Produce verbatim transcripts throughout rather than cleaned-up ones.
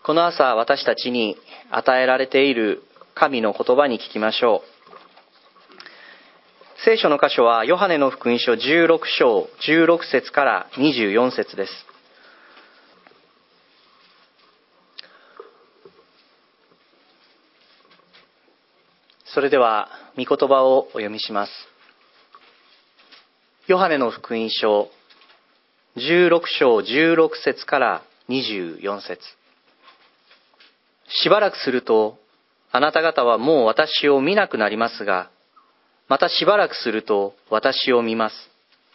この朝私たちに与えられている神の言葉に聞きましょう。聖書の箇所はヨハネの福音書じゅうろく章じゅうろく節からにじゅうよん節です。それでは御言葉をお読みします。ヨハネの福音書じゅうろく章じゅうろく節からにじゅうよん節。しばらくするとあなた方はもう私を見なくなりますが、またしばらくすると私を見ます。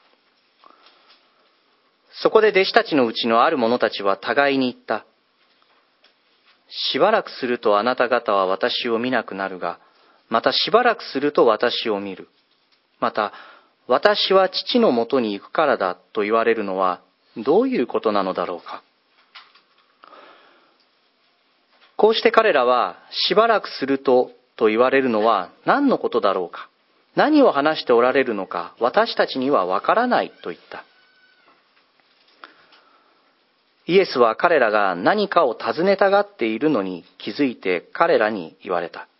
そこで弟子たちのうちのある者たちは互いに言った。しばらくするとあなた方は私を見なくなるが、またしばらくすると私を見る。また、私は父のもとに行くからだと言われるのはどういうことなのだろうか。こうして彼らはしばらくするとと言われるのは何のことだろうか。何を話しておられるのか私たちにはわからないと言った。イエスは彼らが何かを尋ねたがっているのに気づいて彼らに言われた。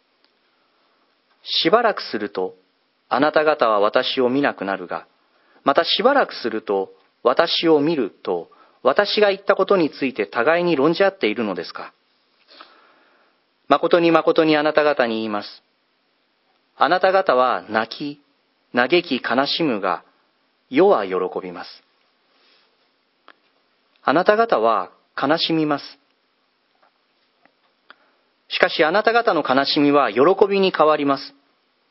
しばらくするとあなた方は私を見なくなるが、またしばらくすると私を見ると私が言ったことについて互いに論じ合っているのですか。誠に誠にあなた方に言います。あなた方は泣き、嘆き悲しむが、世は喜びます。あなた方は悲しみます。しかしあなた方の悲しみは喜びに変わります。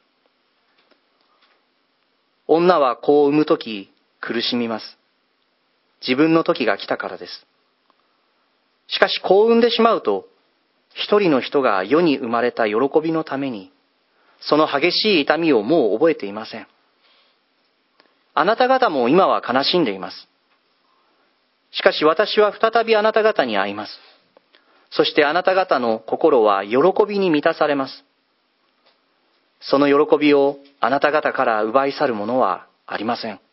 女は子を産むとき苦しみます。自分の時が来たからです。しかし子を産んでしまうと、一人の人が世に生まれた喜びのために、その激しい痛みをもう覚えていません。あなた方も今は悲しんでいます。しかし私は再びあなた方に会います。そしてあなた方の心は喜びに満たされます。その喜びをあなた方から奪い去るものはありません。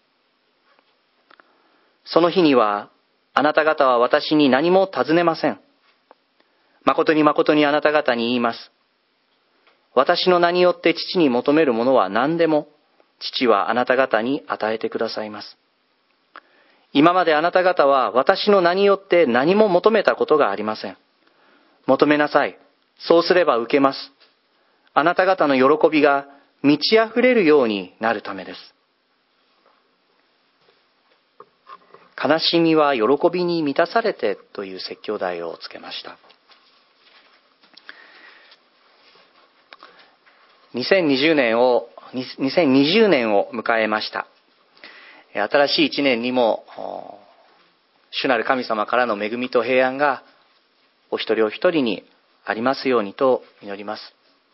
その日にはあなた方は私に何も尋ねません。誠に誠にあなた方に言います。私の名によって父に求めるものは何でも父はあなた方に与えてくださいます。今まであなた方は私の名によって何も求めたことがありません。求めなさい。そうすれば受けます。あなた方の喜びが満ち溢れるようになるためです。悲しみは喜びに満たされてという説教題をつけました。にせんにじゅうねんを、にせんにじゅうねんを迎えました。新しい一年にも、主なる神様からの恵みと平安がお一人お一人にありますようにと祈ります。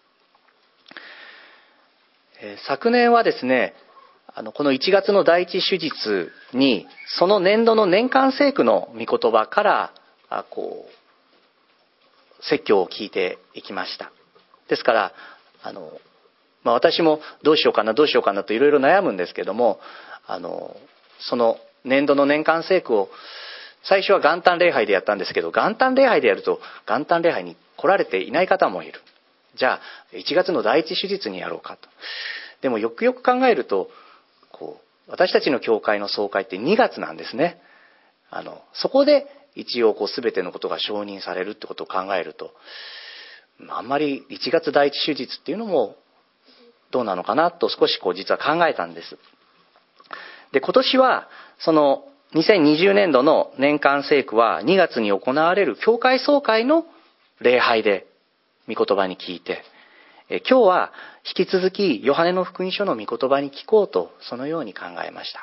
昨年はですね、あのこのいちがつの第一手術にその年度の年間聖句の御言葉からこう説教を聞いていきました。ですからあの、まあ、私もどうしようかなどうしようかなといろいろ悩むんですけども、あのその年度の年間聖句を最初は元旦礼拝でやったんですけど、元旦礼拝でやると元旦礼拝に来られていない方もいる。じゃあいちがつの第一手術にやろうかと。でもよくよく考えるとこう私たちの教会の総会ってにがつなんですね。あのそこで一応こう全てのことが承認されるってことを考えると、あんまりいちがつ第一手術っていうのもどうなのかなと少しこう実は考えたんです。で、今年はそのにせんにじゅうねんどの年間聖句はにがつに行われる教会総会の礼拝で御言葉に聞いて、今日は引き続きヨハネの福音書の御言葉に聞こうとそのように考えました。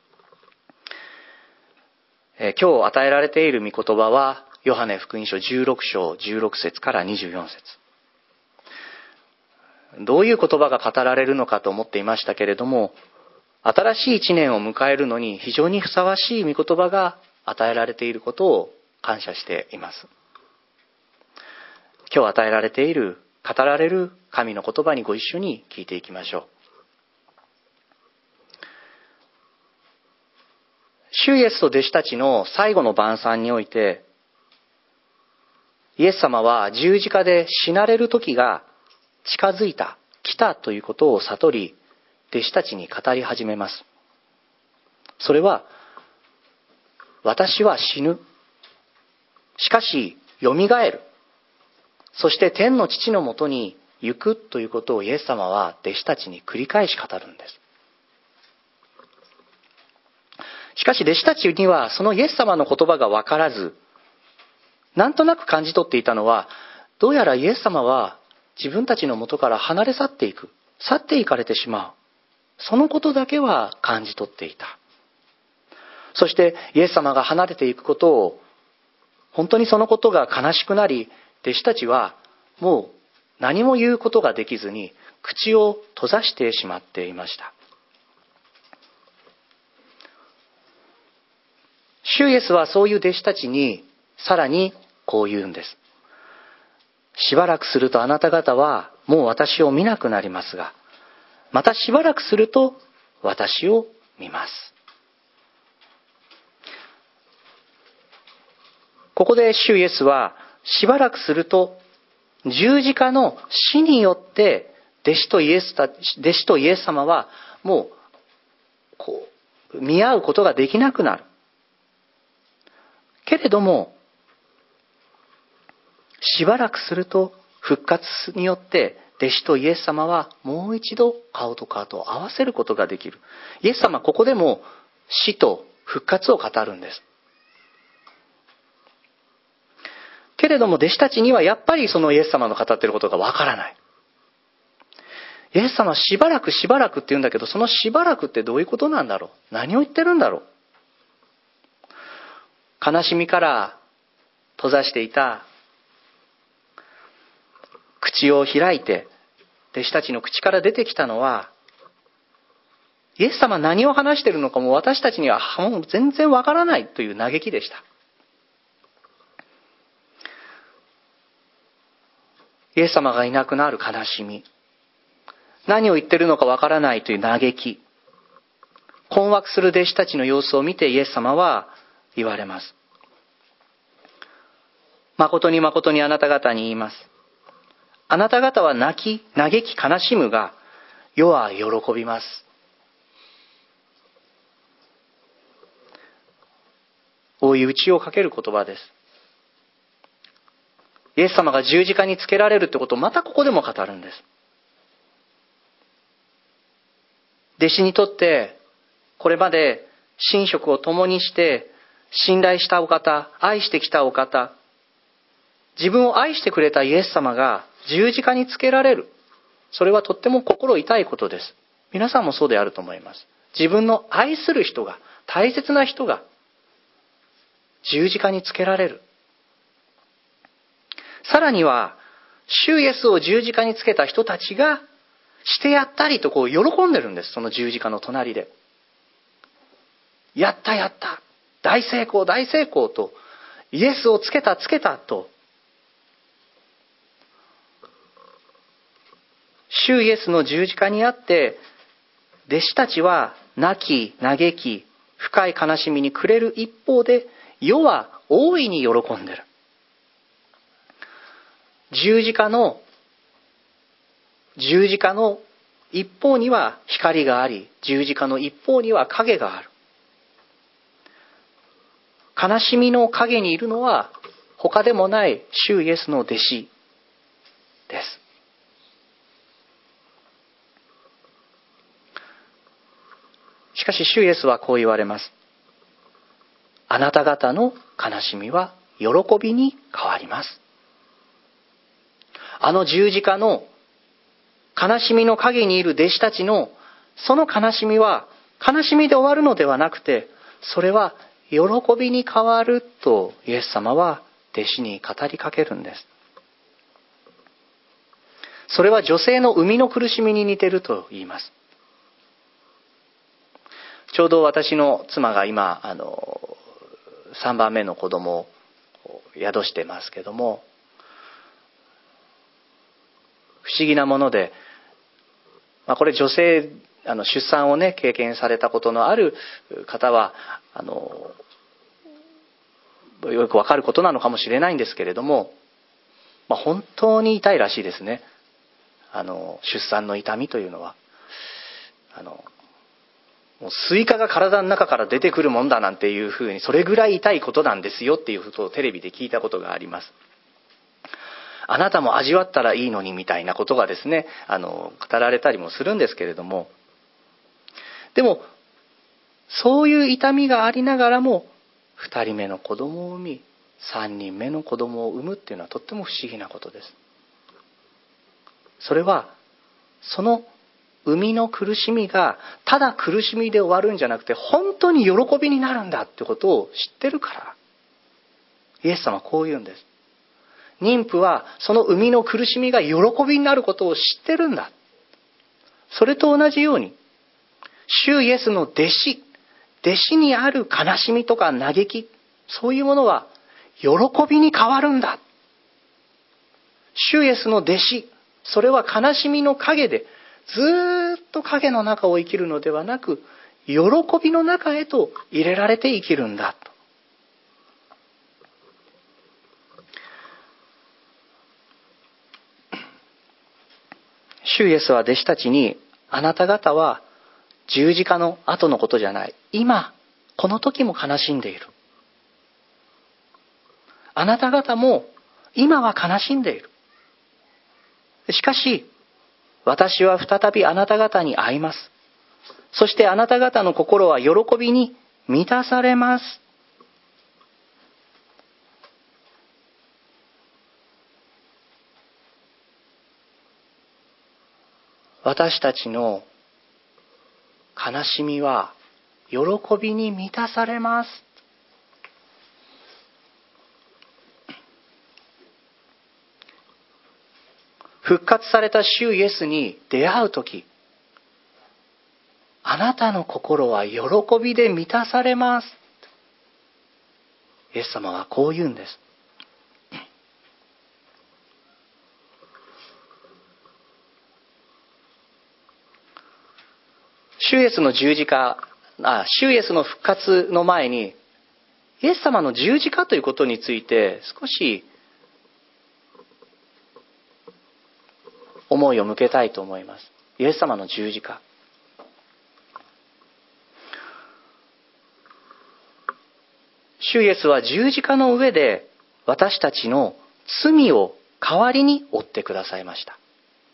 今日与えられている御言葉はヨハネ福音書じゅうろく章じゅうろく節からにじゅうよん節。どういう言葉が語られるのかと思っていましたけれども、新しい一年を迎えるのに非常にふさわしい御言葉が与えられていることを感謝しています。今日与えられている語られる神の言葉にご一緒に聞いていきましょう。主イエスと弟子たちの最後の晩餐において、 イエス様は十字架で死なれる時が近づいた、来たということを悟り、弟子たちに語り始めます。それは、私は死ぬ。しかし、よみがえる。そして天の父のもとに行くということをイエス様は弟子たちに繰り返し語るんです。しかし弟子たちにはそのイエス様の言葉が分からず、なんとなく感じ取っていたのは、どうやらイエス様は自分たちの元から離れ去っていく、去っていかれてしまう。そのことだけは感じ取っていた。そしてイエス様が離れていくことを、本当にそのことが悲しくなり、弟子たちはもう何も言うことができずに口を閉ざしてしまっていました。主イエスはそういう弟子たちにさらにこう言うんです。しばらくするとあなた方はもう私を見なくなりますが、またしばらくすると私を見ます。ここで主イエスはしばらくすると十字架の死によって弟子とイエスた弟子とイエス様はもうこう見合うことができなくなる。けれどもしばらくすると復活によって弟子とイエス様はもう一度顔と顔と合わせることができる。イエス様はここでも死と復活を語るんです。けれども弟子たちにはやっぱりそのイエス様の語っていることがわからない。イエス様はしばらくしばらくって言うんだけど、そのしばらくってどういうことなんだろう、何を言ってるんだろう。悲しみから閉ざしていた口を開いて、弟子たちの口から出てきたのは、イエス様何を話しているのかも私たちにはもう全然わからないという嘆きでした。イエス様がいなくなる悲しみ、何を言ってるのかわからないという嘆き、困惑する弟子たちの様子を見てイエス様は言われます。誠に誠にあなた方に言います。あなた方は泣き、嘆き、悲しむが、世は喜びます。追い打ちをかける言葉です。イエス様が十字架につけられるということをまたここでも語るんです。弟子にとってこれまで寝食を共にして信頼したお方、愛してきたお方、自分を愛してくれたイエス様が十字架につけられる。それはとっても心痛いことです。皆さんもそうであると思います。自分の愛する人が、大切な人が十字架につけられる。さらには、主イエスを十字架につけた人たちがしてやったりとこう喜んでるんです。その十字架の隣で。やったやった。大成功大成功と。イエスをつけたつけたと。主イエスの十字架にあって、弟子たちは泣き、嘆き、深い悲しみに暮れる一方で、世は大いに喜んでる。十字架の十字架の一方には光があり、十字架の一方には影がある。悲しみの影にいるのは他でもない主イエスの弟子です。しかし主イエスはこう言われます。あなた方の悲しみは喜びに変わります。あの十字架の悲しみの陰にいる弟子たちのその悲しみは悲しみで終わるのではなくて、それは喜びに変わるとイエス様は弟子に語りかけるんです。それは女性の生みの苦しみに似ていると言います。ちょうど私の妻が今あのさんばんめの子供を宿してますけども、不思議なもので、まあ、これ女性あの出産をね経験されたことのある方はあのよくわかることなのかもしれないんですけれども、 まあ、本当に痛いらしいですね。あの出産の痛みというのはあのもうスイカが体の中から出てくるもんだなんていうふうに、それぐらい痛いことなんですよっていうことをテレビで聞いたことがあります。あなたも味わったらいいのにみたいなことがですね、あの語られたりもするんですけれども、でもそういう痛みがありながらもふたりめの子供を産み、さんにんめの子供を産むっていうのはとっても不思議なことです。それはその生みの苦しみがただ苦しみで終わるんじゃなくて、本当に喜びになるんだってことを知ってるから、イエス様はこう言うんです。妊婦はその生みの苦しみが喜びになることを知ってるんだ。それと同じように、主イエスの弟子弟子にある悲しみとか嘆き、そういうものは喜びに変わるんだ。主イエスの弟子、それは悲しみの陰でずーっと影の中を生きるのではなく、喜びの中へと入れられて生きるんだと。主イエスは弟子たちに、あなた方は十字架の後のことじゃない、今この時も悲しんでいる。あなた方も今は悲しんでいる。しかし私は再びあなた方に会います。そしてあなた方の心は喜びに満たされます。私たちの悲しみは喜びに満たされます。復活された主イエスに出会うとき、あなたの心は喜びで満たされます。イエス様はこう言うんです。主イエスの十字架、あ、主イエスの復活の前に、イエス様の十字架ということについて少し思いを向けたいと思います。イエス様の十字架。主イエスは十字架の上で私たちの罪を代わりに負ってくださいました。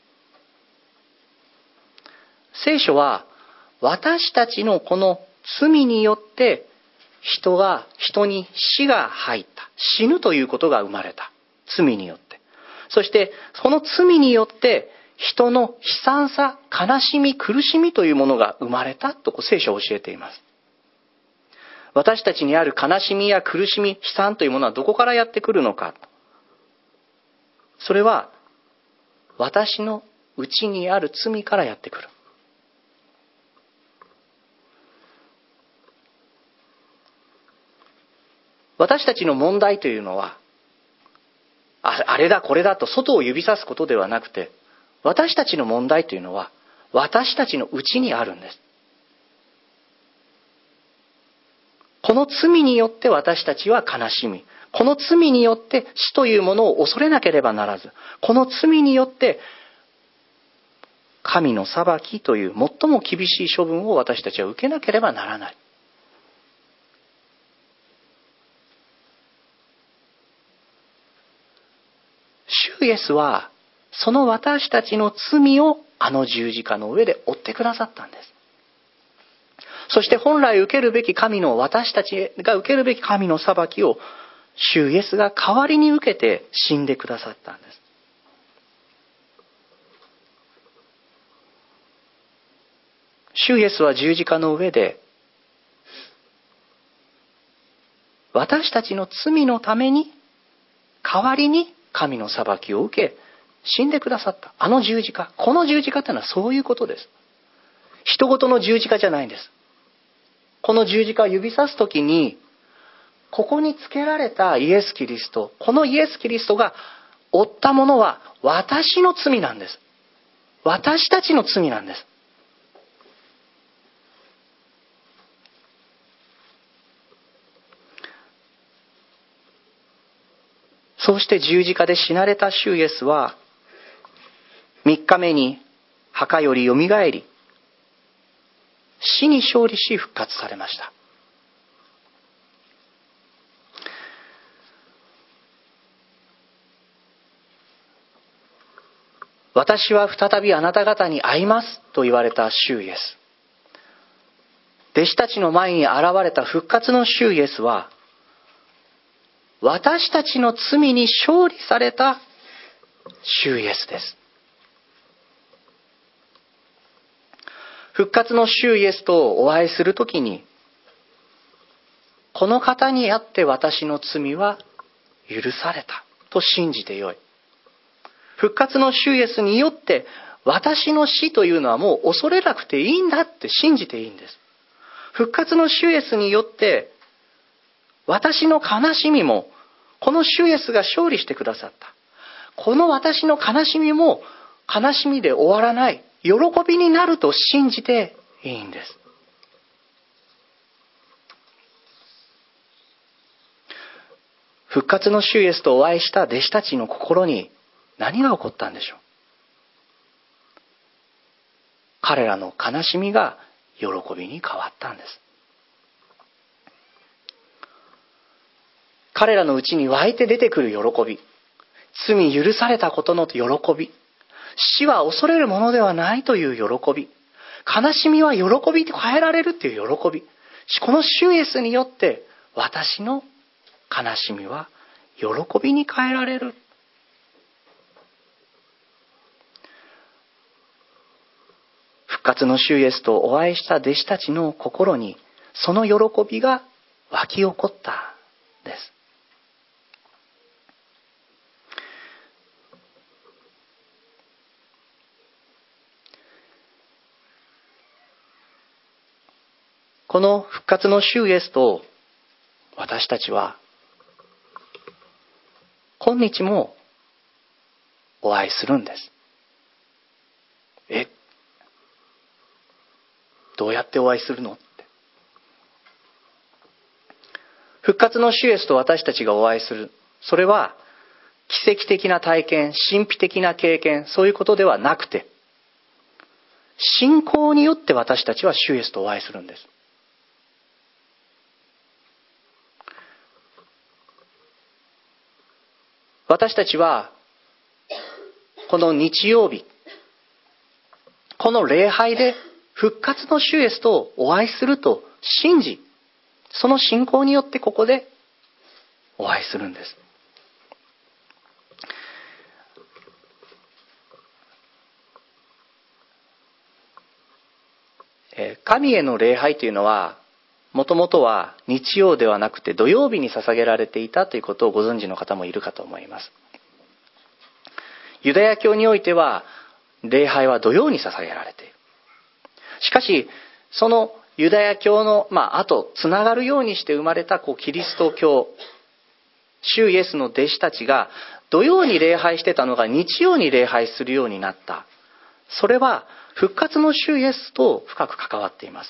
聖書は私たちのこの罪によって人が、人に死が入った。死ぬということが生まれた。罪によって。そしてその罪によって人の悲惨さ、悲しみ、苦しみというものが生まれたと聖書は教えています。私たちにある悲しみや苦しみ、悲惨というものはどこからやってくるのか。それは私の内にある罪からやってくる。私たちの問題というのは、あ、あれだこれだと外を指さすことではなくて、私たちの問題というのは私たちの内にあるんです。この罪によって私たちは悲しみ、この罪によって死というものを恐れなければならず、この罪によって神の裁きという最も厳しい処分を私たちは受けなければならない。主イエスはその私たちの罪をあの十字架の上で負ってくださったんです。そして本来受けるべき神の、私たちが受けるべき神の裁きを主イエスが代わりに受けて死んでくださったんです。主イエスは十字架の上で私たちの罪のために代わりに神の裁きを受け死んでくださった。あの十字架、この十字架というのはそういうことです。人事の十字架じゃないんです。この十字架を指さすときに、ここにつけられたイエス・キリスト、このイエス・キリストが負ったものは私の罪なんです。私たちの罪なんです。 そうして十字架で死なれた主イエスは、三日目に墓よりよみがえり、死に勝利し復活されました。私は再びあなた方に会いますと言われた主イエス。弟子たちの前に現れた復活の主イエスは、私たちの罪に勝利された主イエスです。復活の主イエスとお会いするときに、この方にあって私の罪は許されたと信じてよい。復活の主イエスによって私の死というのはもう恐れなくていいんだって信じていいんです。復活の主イエスによって私の悲しみもこの主イエスが勝利してくださった。この私の悲しみも悲しみで終わらない、喜びになると信じていいんです。復活の主イエスとお会いした弟子たちの心に何が起こったんでしょう。彼らの悲しみが喜びに変わったんです。彼らのうちに湧いて出てくる喜び、罪許されたことの喜び、死は恐れるものではないという喜び、悲しみは喜びに変えられるという喜び、この主イエスによって私の悲しみは喜びに変えられる。復活の主イエスとお会いした弟子たちの心にその喜びが湧き起こったんです。この復活の主イエスと私たちは今日もお会いするんです。え、どうやってお会いするのって。復活の主イエスと私たちがお会いする。それは奇跡的な体験、神秘的な経験、そういうことではなくて、信仰によって私たちは主イエスとお会いするんです。私たちはこの日曜日、この礼拝で復活の主イエスとお会いすると信じ、その信仰によってここでお会いするんです。神への礼拝というのはもともとは日曜ではなくて土曜日に捧げられていたということをご存知の方もいるかと思います。ユダヤ教においては礼拝は土曜に捧げられている。しかしそのユダヤ教の、まあ、後つながるようにして生まれたこうキリスト教、主イエスの弟子たちが土曜に礼拝してたのが日曜に礼拝するようになった。それは復活の主イエスと深く関わっています。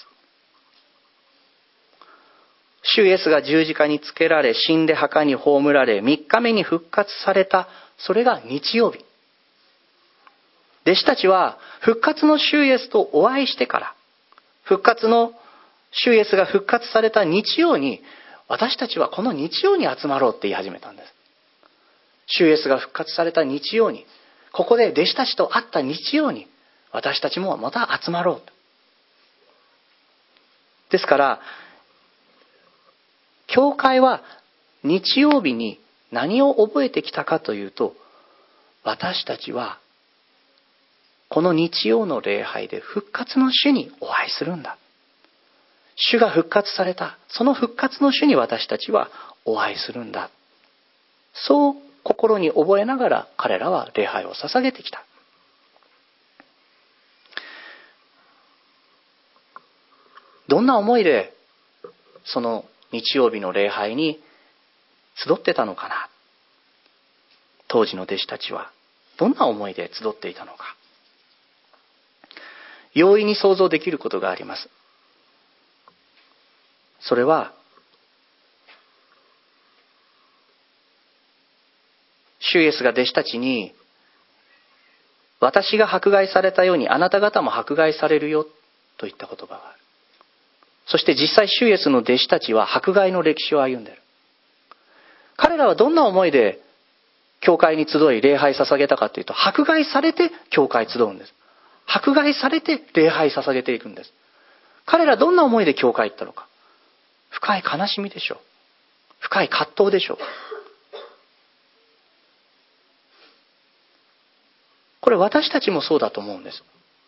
主イエスが十字架につけられ、死んで墓に葬られ、三日目に復活された。それが日曜日。弟子たちは復活の主イエスとお会いしてから、復活の主イエスが復活された日曜に、私たちはこの日曜に集まろうって言い始めたんです。主イエスが復活された日曜に、ここで弟子たちと会った日曜に、私たちもまた集まろうと。ですから、教会は日曜日に何を覚えてきたかというと、私たちはこの日曜の礼拝で復活の主にお会いするんだ。主が復活された。その復活の主に私たちはお会いするんだ。そう心に覚えながら彼らは礼拝を捧げてきた。どんな思いでその日曜日の礼拝に集ってたのかな。当時の弟子たちはどんな思いで集っていたのか。容易に想像できることがあります。それは主イエスが弟子たちに、私が迫害されたようにあなた方も迫害されるよと言った言葉がある。そして実際主イエスの弟子たちは迫害の歴史を歩んでいる。彼らはどんな思いで教会に集い礼拝捧げたかというと、迫害されて教会集うんです。迫害されて礼拝捧げていくんです。彼らどんな思いで教会行ったのか。深い悲しみでしょう。深い葛藤でしょう。これ私たちもそうだと思うんです。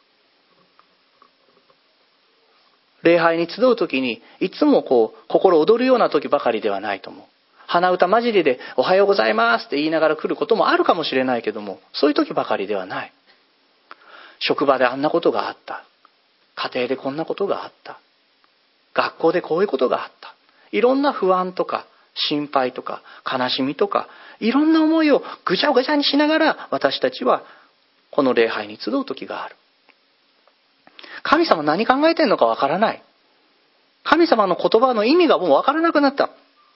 礼拝に集う時にいつもこう心躍るような時ばかりではないと思う。鼻歌混じりでおはようございますって言いながら来ることもあるかもしれないけども、そういう時ばかりではない。職場であんなことがあった。家庭でこんなことがあった。学校でこういうことがあった。いろんな不安とか心配とか悲しみとかいろんな思いをぐちゃぐちゃにしながら私たちはこの礼拝に集う時がある。神様何考えてんのかわからない。神様の言葉の意味がもうわからなくなった。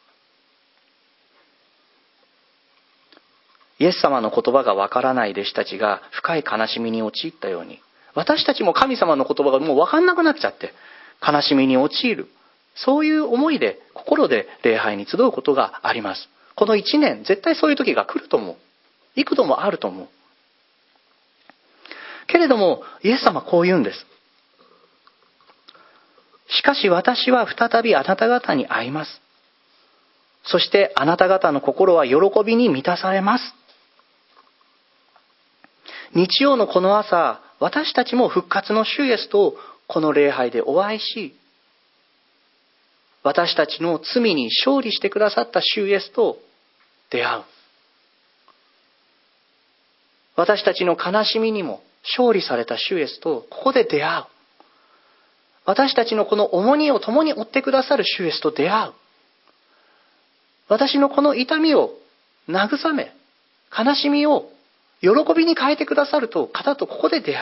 イエス様の言葉がわからない弟子たちが深い悲しみに陥ったように、私たちも神様の言葉がもうわかんなくなっちゃって悲しみに陥る。そういう思いで心で礼拝に集うことがあります。この一年絶対そういう時が来ると思う。幾度もあると思う。けれどもイエス様はこう言うんです。しかし私は再びあなた方に会います。そしてあなた方の心は喜びに満たされます。日曜のこの朝、私たちも復活の主イエスとこの礼拝でお会いし、私たちの罪に勝利してくださった主イエスと出会う。私たちの悲しみにも勝利された主イエスとここで出会う。私たちのこの重荷を共に負ってくださる主イエスと出会う。私のこの痛みを慰め、悲しみを喜びに変えてくださると方とここで出会う。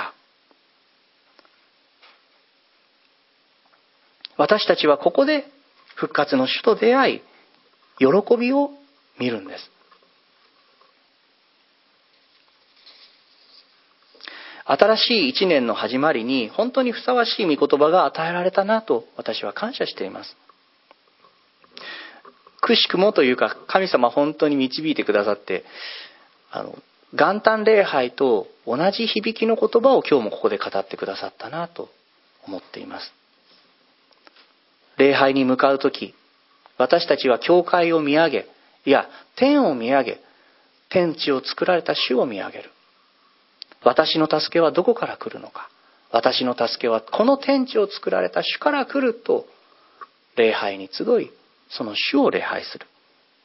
私たちはここで復活の主と出会い、喜びを見るんです。新しい一年の始まりに本当にふさわしい御言葉が与えられたなと私は感謝しています。くしくもというか神様本当に導いてくださって、あの元旦礼拝と同じ響きの言葉を今日もここで語ってくださったなと思っています。礼拝に向かうとき、私たちは教会を見上げ、いや天を見上げ、天地を作られた主を見上げる。私の助けはどこから来るのか。私の助けはこの天地を作られた主から来ると礼拝に集い、その主を礼拝する。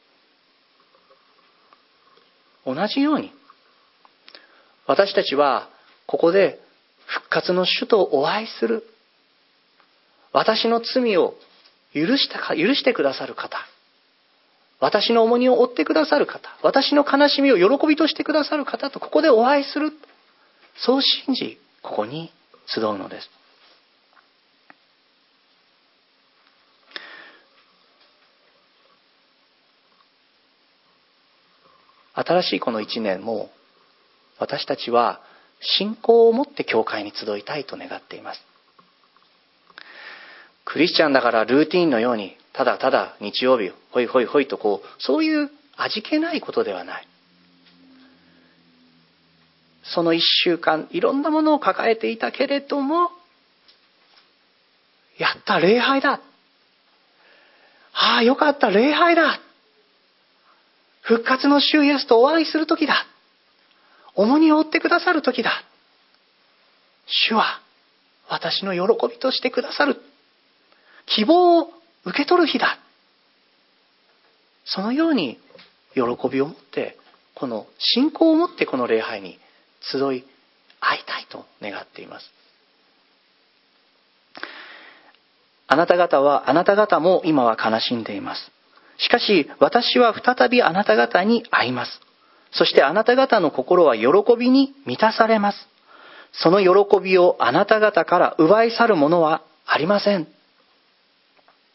同じように私たちはここで復活の主とお会いする。私の罪を許したか、許してくださる方、私の重荷を負ってくださる方、私の悲しみを喜びとしてくださる方とここでお会いする。そう信じここに集うのです。新しいこの一年も私たちは信仰を持って教会に集いたいと願っています。クリスチャンだからルーティーンのようにただただ日曜日ほいほいほいとこうそういう味気ないことではない。その一週間いろんなものを抱えていたけれども、やった礼拝だ、ああよかった礼拝だ、復活の主イエスとお会いする時だ、重荷を負ってくださる時だ、主は私の喜びとしてくださる、希望を受け取る日だ。そのように喜びを持ってこの信仰を持ってこの礼拝に集い会いたいと願っています。あなた方はあなた方も今は悲しんでいます。しかし私は再びあなた方に会います。そしてあなた方の心は喜びに満たされます。その喜びをあなた方から奪い去るものはありません。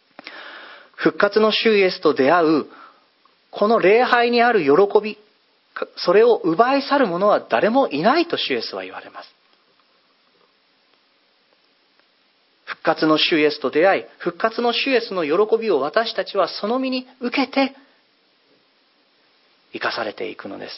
復活の主イエスと出会うこの礼拝にある喜び、 それを奪い去る者は誰もいないと主イエスは言われます。復活の主イエスと出会い、復活の主イエスの喜びを私たちはその身に受けて生かされていくのです。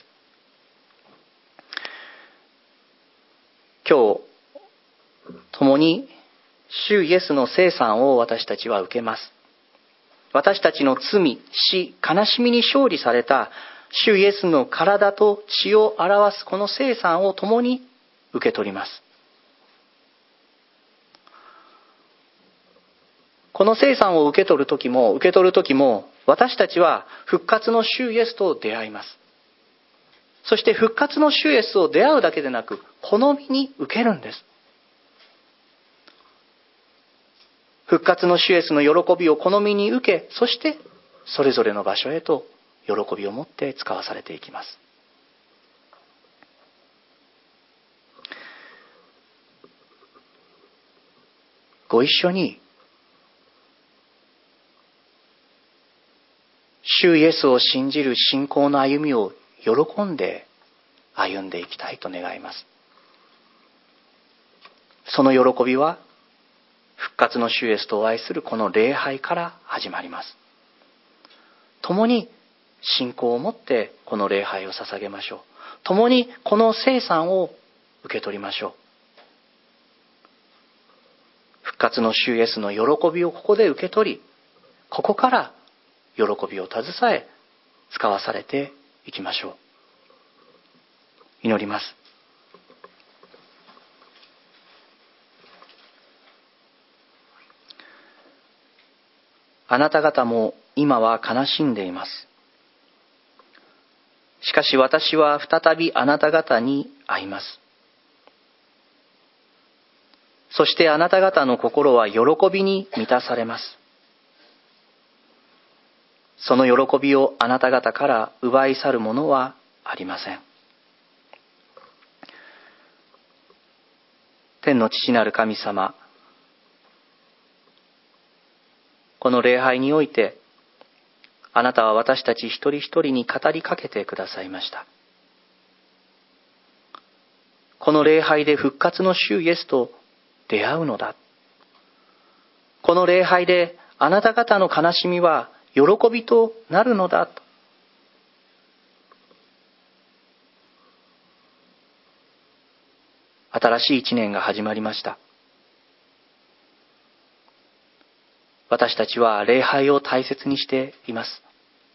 今日共に主イエスの聖餐を私たちは受けます。私たちの罪、死、悲しみに勝利された主イエスの体と血を表すこの聖餐を共に受け取ります。この聖餐を受け取るときも、受け取るときも、私たちは復活の主イエスと出会います。そして復活の主イエスを出会うだけでなく、この身に受けるんです。復活の主イエスの喜びをこの身に受け、そしてそれぞれの場所へと喜びを持って使わされていきます。ご一緒に主イエスを信じる信仰の歩みを喜んで歩んでいきたいと願います。その喜びは復活の主イエスとお会いするこの礼拝から始まります。共に信仰を持ってこの礼拝を捧げましょう。共にこの聖餐を受け取りましょう。復活の主イエスの喜びをここで受け取り、ここから喜びを携え使わされていきましょう。祈ります。あなた方も今は悲しんでいます。しかし私は再びあなた方に会います。そしてあなた方の心は喜びに満たされます。その喜びをあなた方から奪い去るものはありません。天の父なる神様、この礼拝において、あなたは私たち一人一人に語りかけてくださいました。この礼拝で復活の主イエスと出会うのだ。この礼拝であなた方の悲しみは喜びとなるのだと。新しい一年が始まりました。私たちは礼拝を大切にしています。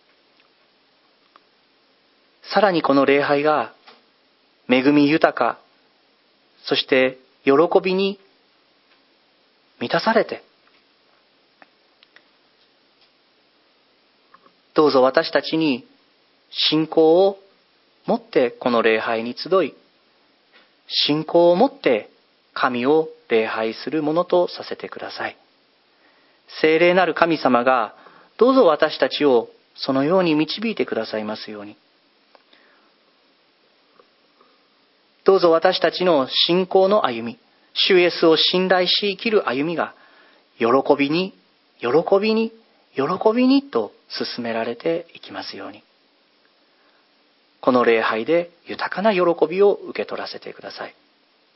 さらにこの礼拝が恵み豊か、そして喜びに満たされて、どうぞ私たちに信仰を持ってこの礼拝に集い、信仰を持って神を礼拝するものとさせてください。聖霊なる神様がどうぞ私たちをそのように導いてくださいますように。どうぞ私たちの信仰の歩み、主イエスを信頼し生きる歩みが喜びに、喜びに、喜びにと進められていきますように。この礼拝で豊かな喜びを受け取らせてください。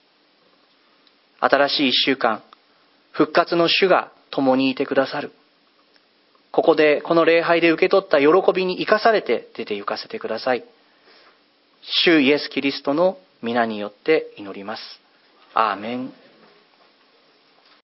新しい一週間、復活の主が共にいてくださる。ここでこの礼拝で受け取った喜びに生かされて出て行かせてください。主イエスキリストの皆によって祈ります。アーメン。